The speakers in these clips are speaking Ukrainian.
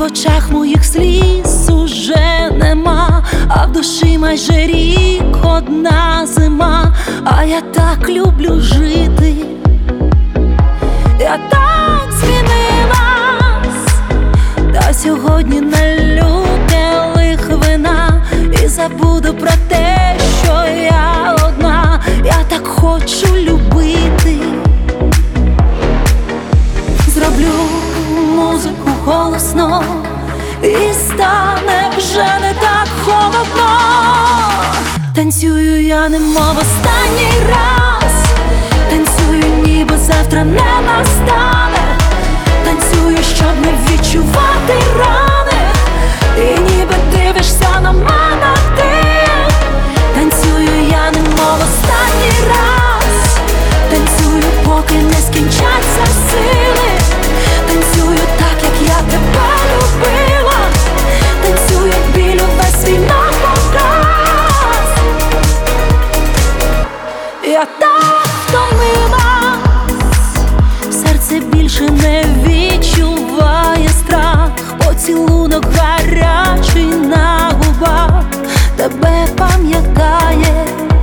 очах моїх сліз уже нема, а в душі майже рік одна зима. А я так люблю жити, я так змінилась, та сьогодні налью келих вина і забуду про те, що я одна. Я так хочу любити. Зроблю музику голосно і стане вже не так холодно. Танцюю я немов останній раз, танцюю ніби завтра не настане. Танцюю, щоб не відчувати рани, і ніби дивишся на мене ти. Танцюю я немов останній раз, танцюю, поки не скінчаться сили. Танцюю так, як я тебе любила, танцюю біль увесь свій напоказ. Я так втомилась, серце більше не відчуває страх. Поцілунок гарячий на губах тебе пам'ятає.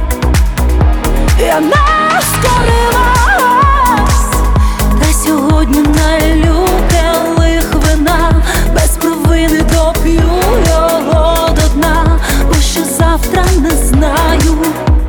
Я не скорилась, та сьогодні налью келих вина. Без провини доп'ю його до дна, бо що завтра не знаю.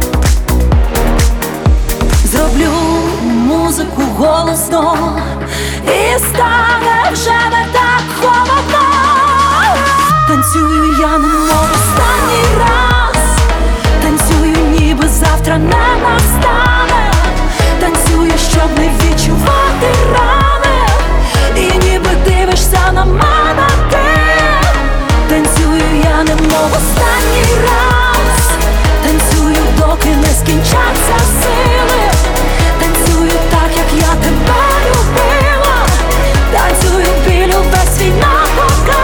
Зроблю музику голосно і стане вже не так холодно. Танцюю я немов останній раз, танцюю ніби завтра не настане. Танцюю, щоб не відчувати рани, і ніби дивишся на мене ти. Танцюю я немов останній раз, танцюю, доки не скінчаться сили. Танцюю так, як я тебе любила, танцюю біль увесь свій напоказ.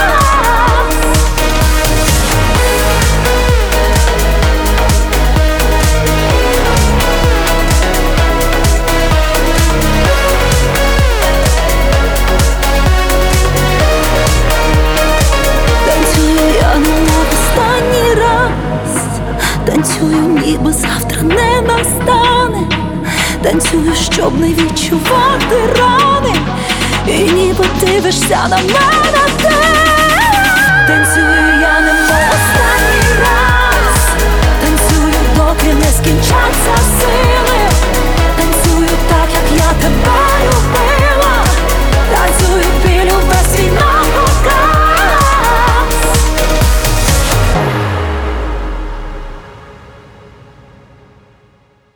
Танцюю я немов останній раз, танцюю, ніби завтра не настане. Танцюю, щоб не відчувати рани, і ніби дивишся на мене ти. Танцюю я немов останній